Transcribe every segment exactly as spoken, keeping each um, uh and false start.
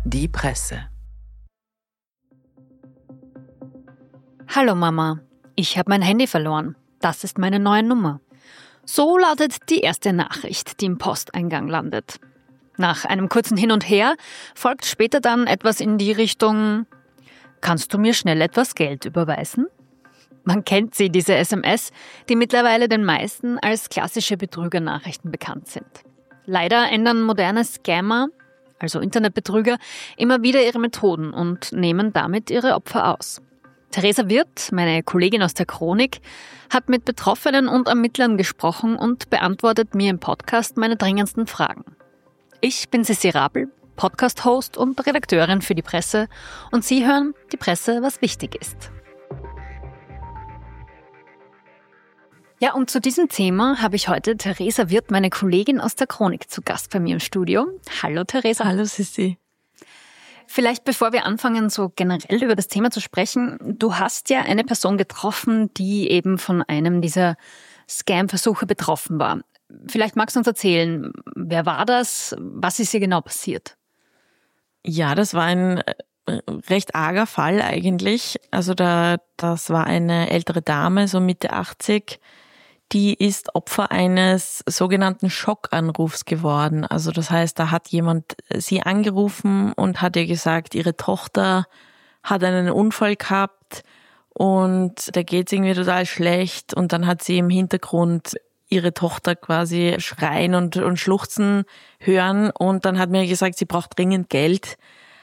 Die Presse. Hallo Mama, ich habe mein Handy verloren. Das ist meine neue Nummer. So lautet die erste Nachricht, die im Posteingang landet. Nach einem kurzen Hin und Her folgt später dann etwas in die Richtung: Kannst du mir schnell etwas Geld überweisen? Man kennt sie, diese S M S, die mittlerweile den meisten als klassische Betrügernachrichten bekannt sind. Leider ändern moderne Scammer, also Internetbetrüger, immer wieder ihre Methoden und nehmen damit ihre Opfer aus. Theresa Wirth, meine Kollegin aus der Chronik, hat mit Betroffenen und Ermittlern gesprochen und beantwortet mir im Podcast meine dringendsten Fragen. Ich bin Sissi Rabel, Podcast-Host und Redakteurin für die Presse, und Sie hören die Presse, was wichtig ist. Ja, und zu diesem Thema habe ich heute Theresa Wirth, meine Kollegin aus der Chronik, zu Gast bei mir im Studio. Hallo Theresa. Hallo Sissi. Vielleicht bevor wir anfangen, so generell über das Thema zu sprechen, du hast ja eine Person getroffen, die eben von einem dieser Scam-Versuche betroffen war. Vielleicht magst du uns erzählen, wer war das, was ist hier genau passiert? Ja, das war ein recht arger Fall eigentlich. Also da, das war eine ältere Dame, so Mitte achtzig, die ist Opfer eines sogenannten Schockanrufs geworden. Also das heißt, da hat jemand sie angerufen und hat ihr gesagt, ihre Tochter hat einen Unfall gehabt und da geht's irgendwie total schlecht. Und dann hat sie im Hintergrund ihre Tochter quasi schreien und, und schluchzen hören. Und dann hat mir gesagt, sie braucht dringend Geld.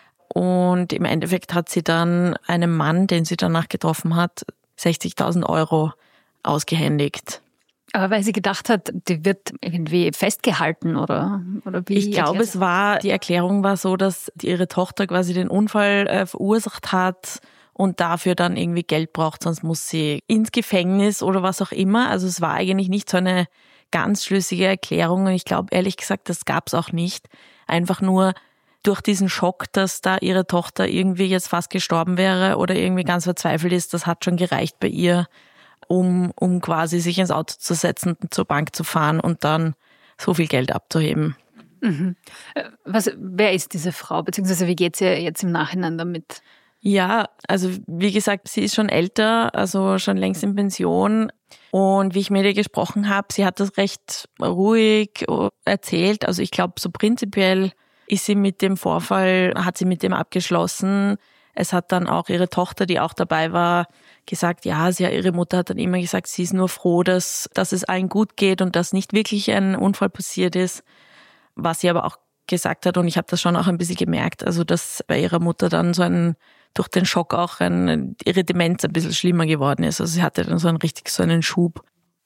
Und im Endeffekt hat sie dann einem Mann, den sie danach getroffen hat, sechzigtausend Euro ausgehändigt. Aber weil sie gedacht hat, die wird irgendwie festgehalten oder, oder wie? Ich glaube, es war, die Erklärung war so, dass ihre Tochter quasi den Unfall äh, verursacht hat und dafür dann irgendwie Geld braucht, sonst muss sie ins Gefängnis oder was auch immer. Also es war eigentlich nicht so eine ganz schlüssige Erklärung und ich glaube, ehrlich gesagt, das gab es auch nicht. Einfach nur durch diesen Schock, dass da ihre Tochter irgendwie jetzt fast gestorben wäre oder irgendwie ganz verzweifelt ist, das hat schon gereicht bei ihr, um, um quasi sich ins Auto zu setzen, zur Bank zu fahren und dann so viel Geld abzuheben. Mhm. Was, wer ist diese Frau, beziehungsweise wie geht's ihr jetzt im Nachhinein damit? Ja, also wie gesagt, sie ist schon älter, also schon längst in Pension. Und wie ich mit ihr gesprochen habe, sie hat das recht ruhig erzählt. Also ich glaube, so prinzipiell ist sie mit dem Vorfall, hat sie mit dem abgeschlossen. Es hat dann auch ihre Tochter, die auch dabei war, gesagt, ja, sie, ihre Mutter hat dann immer gesagt, sie ist nur froh, dass, dass es allen gut geht und dass nicht wirklich ein Unfall passiert ist. Was sie aber auch gesagt hat, und ich habe das schon auch ein bisschen gemerkt, also dass bei ihrer Mutter dann so ein, durch den Schock auch ein, ihre Demenz ein bisschen schlimmer geworden ist. Also sie hatte dann so einen richtig so einen Schub.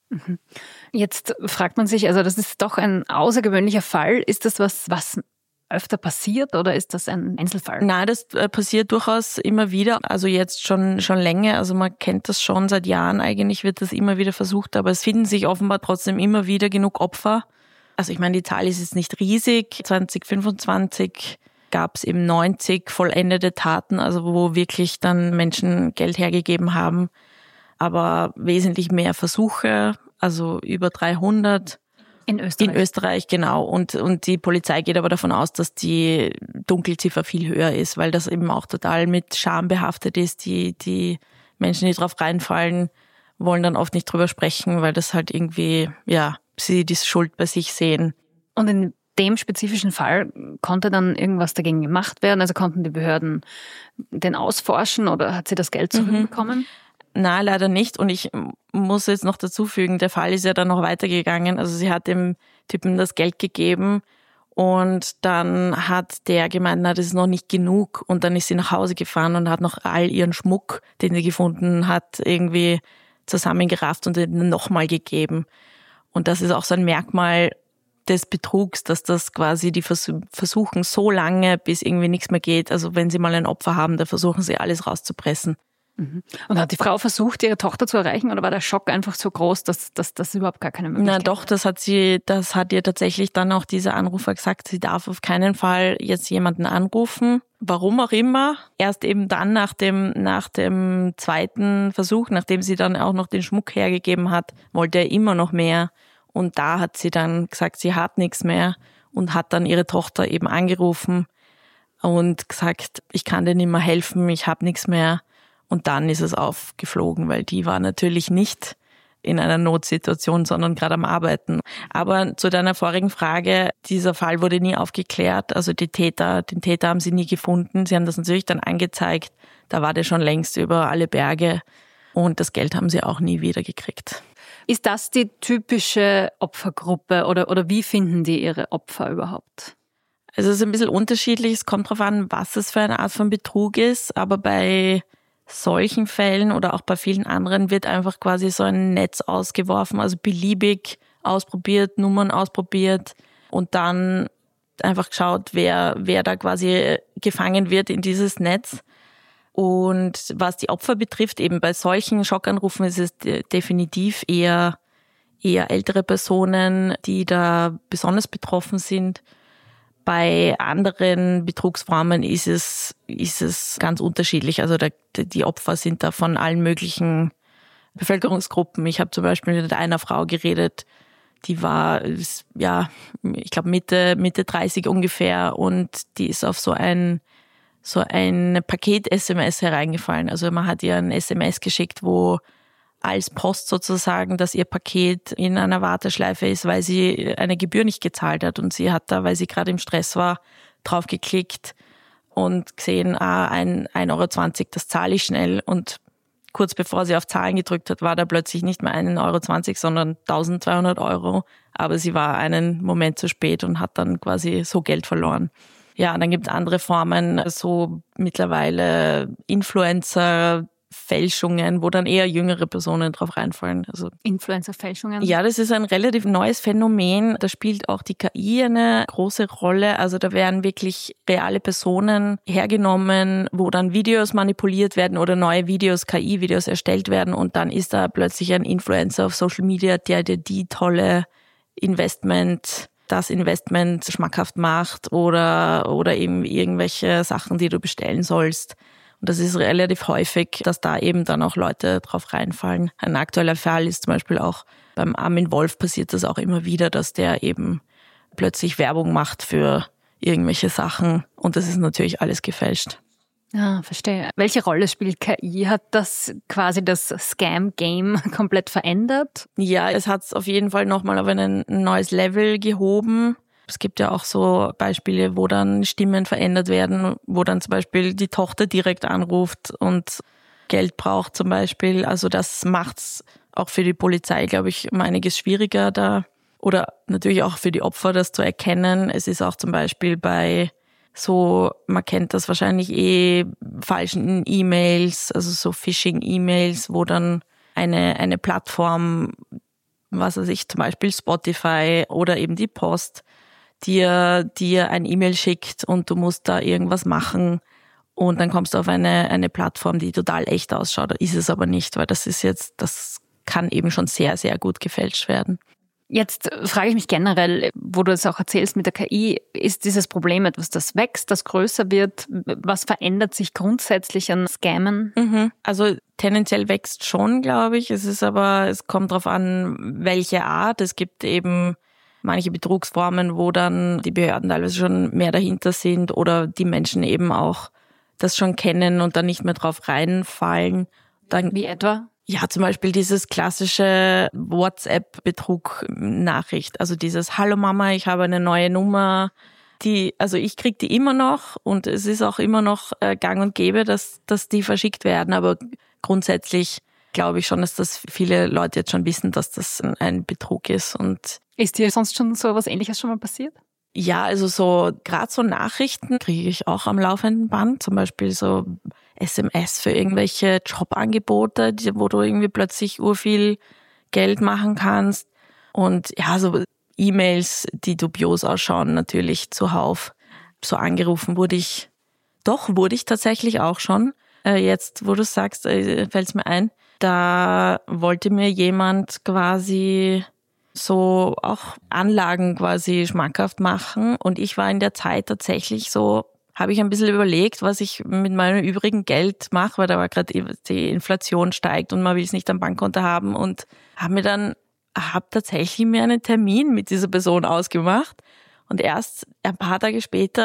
Jetzt fragt man sich, also das ist doch ein außergewöhnlicher Fall. Ist das was, was öfter passiert oder ist das ein Einzelfall? Nein, das passiert durchaus immer wieder. Also jetzt schon schon länger. Also man kennt das schon seit Jahren. Eigentlich wird das immer wieder versucht, aber es finden sich offenbar trotzdem immer wieder genug Opfer. Also ich meine, die Zahl ist jetzt nicht riesig. zwanzig fünfundzwanzig gab es eben neunzig vollendete Taten, also wo wirklich dann Menschen Geld hergegeben haben. Aber wesentlich mehr Versuche, also über dreihundert. In Österreich? In Österreich, genau. Und, und die Polizei geht aber davon aus, dass die Dunkelziffer viel höher ist, weil das eben auch total mit Scham behaftet ist. Die, die Menschen, die drauf reinfallen, wollen dann oft nicht drüber sprechen, weil das halt irgendwie, ja, sie die Schuld bei sich sehen. Und in dem spezifischen Fall konnte dann irgendwas dagegen gemacht werden? Also konnten die Behörden den ausforschen oder hat sie das Geld zurückbekommen? Mhm. Nein, leider nicht. Und ich muss jetzt noch dazu fügen, der Fall ist ja dann noch weitergegangen. Also sie hat dem Typen das Geld gegeben und dann hat der gemeint, na, das ist noch nicht genug. Und dann ist sie nach Hause gefahren und hat noch all ihren Schmuck, den sie gefunden hat, irgendwie zusammengerafft und den nochmal gegeben. Und das ist auch so ein Merkmal des Betrugs, dass das quasi, die versuchen so lange, bis irgendwie nichts mehr geht. Also wenn sie mal ein Opfer haben, da versuchen sie alles rauszupressen. Und hat die Frau versucht, ihre Tochter zu erreichen, oder war der Schock einfach so groß, dass das überhaupt gar keine Möglichkeit Na doch, das hat sie, das hat ihr tatsächlich dann auch dieser Anrufer gesagt, sie darf auf keinen Fall jetzt jemanden anrufen. Warum auch immer. Erst eben dann nach dem, nach dem zweiten Versuch, nachdem sie dann auch noch den Schmuck hergegeben hat, wollte er immer noch mehr. Und da hat sie dann gesagt, sie hat nichts mehr und hat dann ihre Tochter eben angerufen. und gesagt, ich kann dir nicht mehr helfen, ich habe nichts mehr. Und dann ist es aufgeflogen, weil die war natürlich nicht in einer Notsituation, sondern gerade am Arbeiten. Aber zu deiner vorigen Frage, dieser Fall wurde nie aufgeklärt. Also die Täter, den Täter haben sie nie gefunden. Sie haben das natürlich dann angezeigt. Da war der schon längst über alle Berge. Und das Geld haben sie auch nie wieder gekriegt. Ist das die typische Opfergruppe oder, oder wie finden die ihre Opfer überhaupt? Also es ist ein bisschen unterschiedlich. Es kommt darauf an, was es für eine Art von Betrug ist. Aber bei solchen Fällen oder auch bei vielen anderen wird einfach quasi so ein Netz ausgeworfen, also beliebig ausprobiert, Nummern ausprobiert und dann einfach geschaut, wer, wer da quasi gefangen wird in dieses Netz. Und was die Opfer betrifft, eben bei solchen Schockanrufen ist es definitiv eher, eher ältere Personen, die da besonders betroffen sind. Bei anderen Betrugsformen ist es, ist es ganz unterschiedlich. Also da, die Opfer sind da von allen möglichen Bevölkerungsgruppen. Ich habe zum Beispiel mit einer Frau geredet, die war, ja, ich glaube Mitte, Mitte dreißig ungefähr und die ist auf so ein, so ein Paket-S M S hereingefallen. Also man hat ihr ein S M S geschickt, wo als Post sozusagen, dass ihr Paket in einer Warteschleife ist, weil sie eine Gebühr nicht gezahlt hat. Und sie hat da, weil sie gerade im Stress war, drauf geklickt und gesehen, ah, ein Euro zwanzig, das zahle ich schnell. Und kurz bevor sie auf Zahlen gedrückt hat, war da plötzlich nicht mehr ein Euro zwanzig, sondern eintausendzweihundert Euro. Aber sie war einen Moment zu spät und hat dann quasi so Geld verloren. Ja, und dann gibt es andere Formen, so mittlerweile Influencer, Fälschungen, wo dann eher jüngere Personen drauf reinfallen. Also Influencer-Fälschungen? Ja, das ist ein relativ neues Phänomen. Da spielt auch die K I eine große Rolle. Also da werden wirklich reale Personen hergenommen, wo dann Videos manipuliert werden oder neue Videos, K I-Videos erstellt werden und dann ist da plötzlich ein Influencer auf Social Media, der dir die tolle Investment das Investment schmackhaft macht oder, oder eben irgendwelche Sachen, die du bestellen sollst. Und das ist relativ häufig, dass da eben dann auch Leute drauf reinfallen. Ein aktueller Fall ist zum Beispiel auch beim Armin Wolf passiert das auch immer wieder, dass der eben plötzlich Werbung macht für irgendwelche Sachen und das ist natürlich alles gefälscht. Ah, verstehe. Welche Rolle spielt K I? Hat das quasi das Scam-Game komplett verändert? Ja, es hat es auf jeden Fall nochmal auf ein neues Level gehoben. Es gibt ja auch so Beispiele, wo dann Stimmen verändert werden, wo dann zum Beispiel die Tochter direkt anruft und Geld braucht zum Beispiel. Also das macht's auch für die Polizei, glaube ich, um einiges schwieriger da. Oder natürlich auch für die Opfer, das zu erkennen. Es ist auch zum Beispiel bei so, man kennt das wahrscheinlich eh, falschen E-Mails, also so Phishing-E-Mails, wo dann eine, eine Plattform, was weiß ich, zum Beispiel Spotify oder eben die Post, dir, dir ein E-Mail schickt und du musst da irgendwas machen und dann kommst du auf eine, eine Plattform, die total echt ausschaut. Da ist es aber nicht, weil das ist jetzt, das kann eben schon sehr, sehr gut gefälscht werden. Jetzt frage ich mich generell, wo du es auch erzählst mit der K I, ist dieses Problem etwas, das wächst, das größer wird? Was verändert sich grundsätzlich an Scammen? Mhm. Also tendenziell wächst schon, glaube ich. Es ist aber, es kommt darauf an, welche Art. Es gibt eben manche Betrugsformen, wo dann die Behörden teilweise schon mehr dahinter sind oder die Menschen eben auch das schon kennen und dann nicht mehr drauf reinfallen. Dann, Wie etwa? Ja, zum Beispiel dieses klassische WhatsApp-Betrug-Nachricht. Also dieses Hallo Mama, ich habe eine neue Nummer. Die, also ich krieg die immer noch und es ist auch immer noch äh, gang und gäbe, dass, dass die verschickt werden. Aber grundsätzlich glaube ich schon, dass das viele Leute jetzt schon wissen, dass das ein Betrug ist. Und ist dir sonst schon so was Ähnliches schon mal passiert? Ja, also so gerade so Nachrichten kriege ich auch am laufenden Band, zum Beispiel so S M S für irgendwelche Jobangebote, die, wo du irgendwie plötzlich urviel Geld machen kannst und ja, so E-Mails, die dubios ausschauen, natürlich zuhauf. So angerufen wurde ich, doch wurde ich tatsächlich auch schon. Äh, jetzt, wo du sagst, äh, fällt es mir ein, da wollte mir jemand quasi so auch Anlagen quasi schmackhaft machen und ich war in der Zeit tatsächlich so, habe ich ein bisschen überlegt, was ich mit meinem übrigen Geld mache, weil da war gerade die Inflation steigt und man will es nicht am Bankkonto haben und habe mir dann, habe tatsächlich mir einen Termin mit dieser Person ausgemacht und erst ein paar Tage später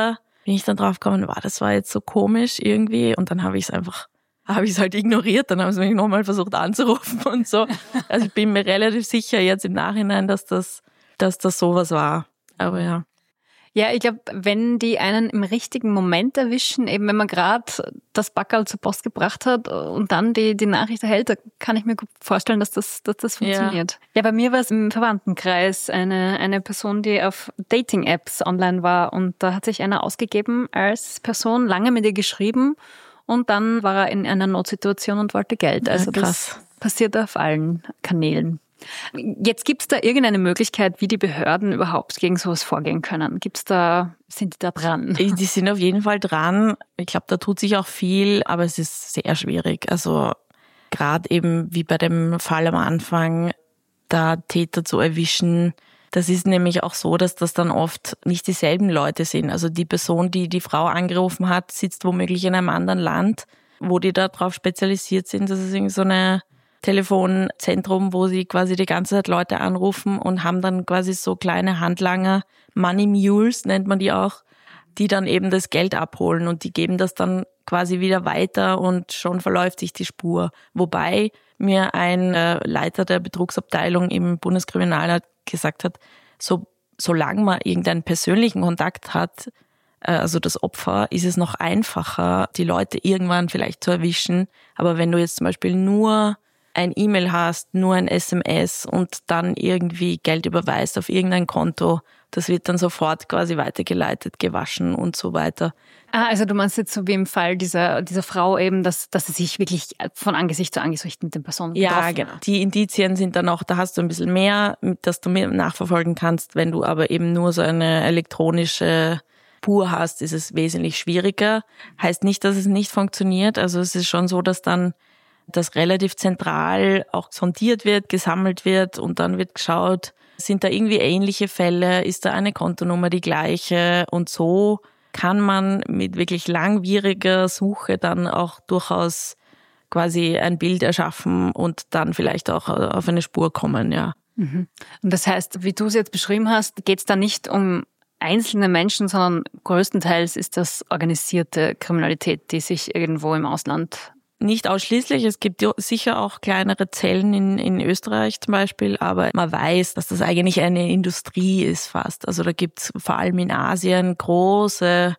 bin ich dann drauf gekommen, wow, das war jetzt so komisch irgendwie. Und dann habe ich es einfach, habe ich es halt ignoriert. Dann haben sie mich nochmal versucht anzurufen und so. Also ich bin mir relativ sicher jetzt im Nachhinein, dass das, dass das sowas war. Aber ja. Ja, ich glaube, wenn die einen im richtigen Moment erwischen, eben wenn man gerade das Packerl zur Post gebracht hat und dann die, die Nachricht erhält, da kann ich mir gut vorstellen, dass das, dass das funktioniert. Ja, ja, bei mir war es im Verwandtenkreis eine, eine Person, die auf Dating-Apps online war und da hat sich einer ausgegeben als Person, lange mit ihr geschrieben und dann war er in einer Notsituation und wollte Geld. Also ja, das passiert auf allen Kanälen. Jetzt gibt es da irgendeine Möglichkeit, wie die Behörden überhaupt gegen sowas vorgehen können? Gibt's da, sind die da dran? Die sind auf jeden Fall dran. Ich glaube, da tut sich auch viel, aber es ist sehr schwierig. Also gerade eben wie bei dem Fall am Anfang, da Täter zu erwischen, das ist nämlich auch so, dass das dann oft nicht dieselben Leute sind. Also die Person, die die Frau angerufen hat, sitzt womöglich in einem anderen Land, wo die da drauf spezialisiert sind. Das ist irgendwie so eine Telefonzentrum, wo sie quasi die ganze Zeit Leute anrufen und haben dann quasi so kleine Handlanger, Money Mules nennt man die auch, die dann eben das Geld abholen und die geben das dann quasi wieder weiter und schon verläuft sich die Spur. Wobei mir ein äh, Leiter der Betrugsabteilung im Bundeskriminalamt gesagt hat, so solange man irgendeinen persönlichen Kontakt hat, äh, also das Opfer, ist es noch einfacher, die Leute irgendwann vielleicht zu erwischen. Aber wenn du jetzt zum Beispiel nur ein E-Mail hast, nur ein S M S und dann irgendwie Geld überweist auf irgendein Konto, das wird dann sofort quasi weitergeleitet, gewaschen und so weiter. Ah, also du meinst jetzt so wie im Fall dieser, dieser Frau eben, dass, dass sie sich wirklich von Angesicht zu Angesicht mit den Personen getroffen hat. Ja, genau. Die Indizien sind dann auch, da hast du ein bisschen mehr, dass du mehr nachverfolgen kannst. Wenn du aber eben nur so eine elektronische Spur hast, ist es wesentlich schwieriger. Heißt nicht, dass es nicht funktioniert. Also es ist schon so, dass dann das relativ zentral auch sondiert wird, gesammelt wird und dann wird geschaut, sind da irgendwie ähnliche Fälle, ist da eine Kontonummer die gleiche und so kann man mit wirklich langwieriger Suche dann auch durchaus quasi ein Bild erschaffen und dann vielleicht auch auf eine Spur kommen, ja. Mhm. Und das heißt, wie du es jetzt beschrieben hast, geht es da nicht um einzelne Menschen, sondern größtenteils ist das organisierte Kriminalität, die sich irgendwo im Ausland nicht ausschließlich, es gibt sicher auch kleinere Zellen in, in Österreich zum Beispiel, aber man weiß, dass das eigentlich eine Industrie ist fast. Also da gibt's vor allem in Asien große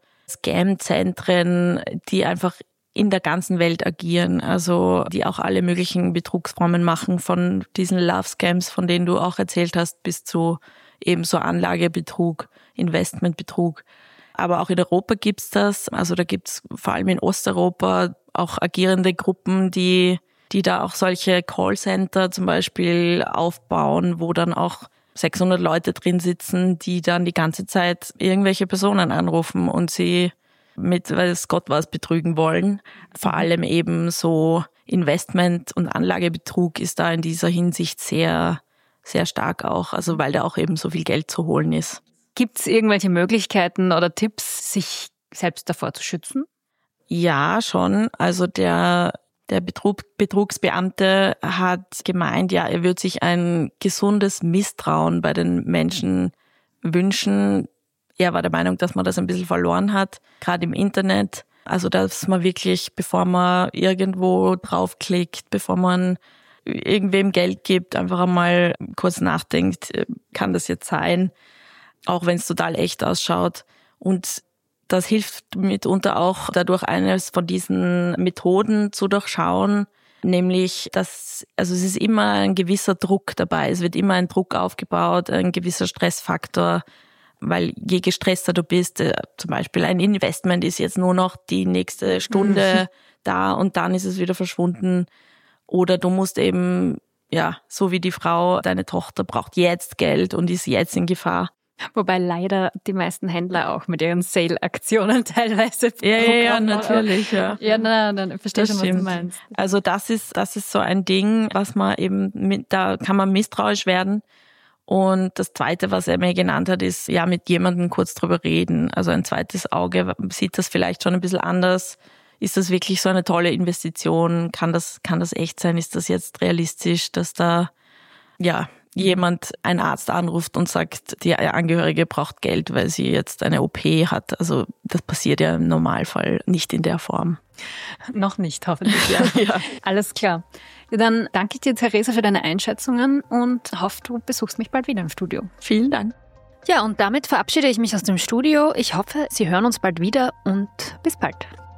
Scam-Zentren, die einfach in der ganzen Welt agieren, also die auch alle möglichen Betrugsformen machen, von diesen Love-Scams, von denen du auch erzählt hast, bis zu eben so Anlagebetrug, Investmentbetrug. Aber auch in Europa gibt's das, also da gibt's vor allem in Osteuropa auch agierende Gruppen, die die da auch solche Callcenter zum Beispiel aufbauen, wo dann auch sechshundert Leute drin sitzen, die dann die ganze Zeit irgendwelche Personen anrufen und sie mit, weiß Gott was, betrügen wollen. Vor allem eben so Investment- und Anlagebetrug ist da in dieser Hinsicht sehr, sehr stark auch, also weil da auch eben so viel Geld zu holen ist. Gibt es irgendwelche Möglichkeiten oder Tipps, sich selbst davor zu schützen? Ja, schon. Also der, der Betrug, Betrugsbeamte hat gemeint, ja, er würde sich ein gesundes Misstrauen bei den Menschen wünschen. Er war der Meinung, dass man das ein bisschen verloren hat, gerade im Internet. Also dass man wirklich, bevor man irgendwo draufklickt, bevor man irgendwem Geld gibt, einfach einmal kurz nachdenkt, kann das jetzt sein? Auch wenn es total echt ausschaut. Und das hilft mitunter auch dadurch, eines von diesen Methoden zu durchschauen, nämlich, dass, also es ist immer ein gewisser Druck dabei, es wird immer ein Druck aufgebaut, ein gewisser Stressfaktor, weil je gestresster du bist, zum Beispiel ein Investment ist jetzt nur noch die nächste Stunde da und dann ist es wieder verschwunden. Oder du musst eben, ja, so wie die Frau, deine Tochter braucht jetzt Geld und ist jetzt in Gefahr. Wobei leider die meisten Händler auch mit ihren Sale-Aktionen teilweise Ja, ja, ja, natürlich, ja. Ja, nein, nein, ich verstehe schon, was du meinst. Also das ist, das ist so ein Ding, was man eben, mit, da kann man misstrauisch werden. Und das Zweite, was er mir genannt hat, ist, ja, mit jemandem kurz drüber reden. Also ein zweites Auge sieht das vielleicht schon ein bisschen anders. Ist das wirklich so eine tolle Investition? Kann das, kann das echt sein? Ist das jetzt realistisch, dass da, ja, jemand, ein Arzt anruft und sagt, die Angehörige braucht Geld, weil sie jetzt eine O P hat. Also das passiert ja im Normalfall nicht in der Form. Noch nicht, hoffentlich. Ja. Ja. Alles klar. Ja, dann danke ich dir, Theresa, für deine Einschätzungen und hoffe, du besuchst mich bald wieder im Studio. Vielen Dank. Ja, und damit verabschiede ich mich aus dem Studio. Ich hoffe, Sie hören uns bald wieder und bis bald.